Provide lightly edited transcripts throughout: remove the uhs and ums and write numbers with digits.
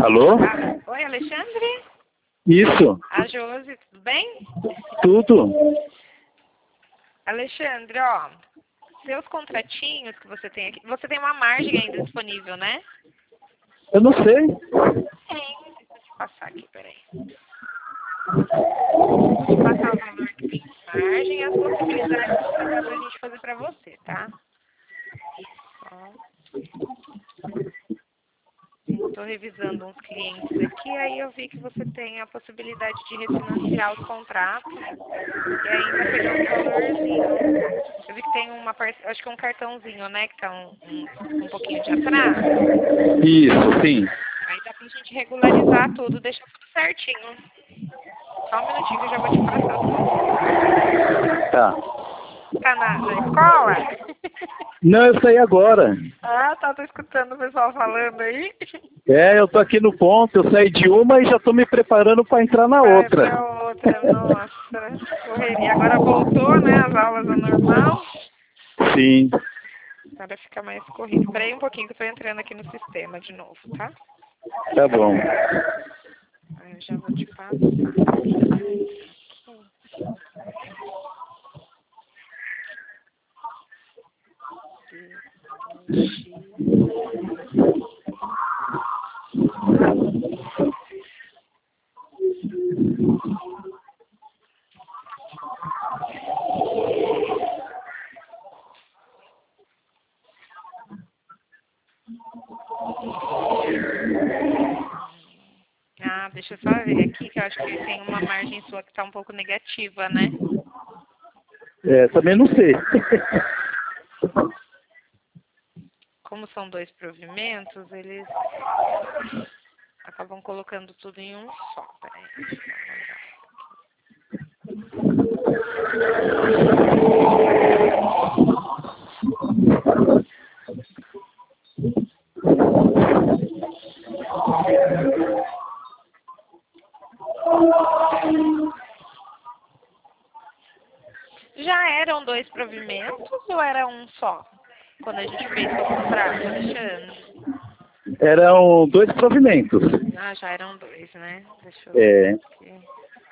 Alô? Oi, Alexandre? Isso, A Josi, tudo bem? tudo. Alexandre, ó, seus contratinhos que você tem aqui, você tem uma margem ainda disponível, né? Eu não sei. Tem, deixa eu te passar aqui, peraí. Vou te passar o valor que tem de margem e as possibilidades que dá pra gente fazer pra você, tá? Ó. Estou revisando uns clientes aqui, aí eu vi que você tem a possibilidade de refinanciar os contratos e ainda pegar um valorzinho. Eu vi que tem acho que um cartãozinho, né, que tá um pouquinho de atraso. Isso, sim. Aí dá pra gente regularizar tudo, deixar tudo certinho. Só um minutinho que eu já vou te passar tudo. Tá. Tá na escola? Não, eu saí agora. Ah, tá, tô escutando o pessoal falando aí. É, eu tô aqui no ponto, eu saí de uma e já tô me preparando para entrar na Vai outra. pra outra, nossa, correria. Agora voltou, né, as aulas ao normal. Sim. Agora fica mais corrido. Espera aí um pouquinho que eu tô entrando aqui no sistema de novo, tá? Tá bom. Aí eu já vou te passar. Ah, deixa eu só ver aqui, que eu acho que tem uma margem sua que tá um pouco negativa, né? É, também não sei. Como são 2 provimentos, eles acabam colocando tudo em um só. Peraí, deixa eu dar uma olhada. Já eram 2 provimentos ou era um só? Quando a gente fez seu contrato, Alexandre? Eram 2 provimentos. Ah, já eram 2, né? Deixa eu ver É. aqui.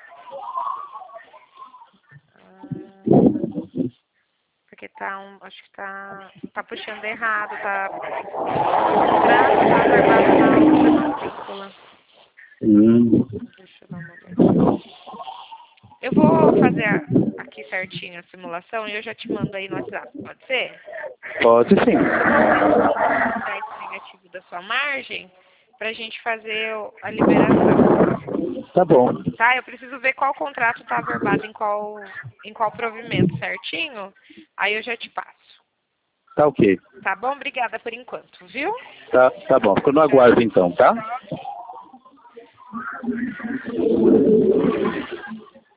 Ah, porque acho que tá puxando errado, o contrato tá verbado na outra matrícula. Deixa eu dar uma olhada. Eu vou fazer aqui certinho a simulação e eu já te mando aí no WhatsApp, pode ser? Pode sim. O negativo da sua margem pra gente fazer a liberação. Tá bom. Tá? Eu preciso ver qual contrato tá averbado em qual provimento certinho, aí eu já te passo. Tá ok. Tá bom? Obrigada por enquanto, viu? Tá bom. Fico no aguardo então, tá?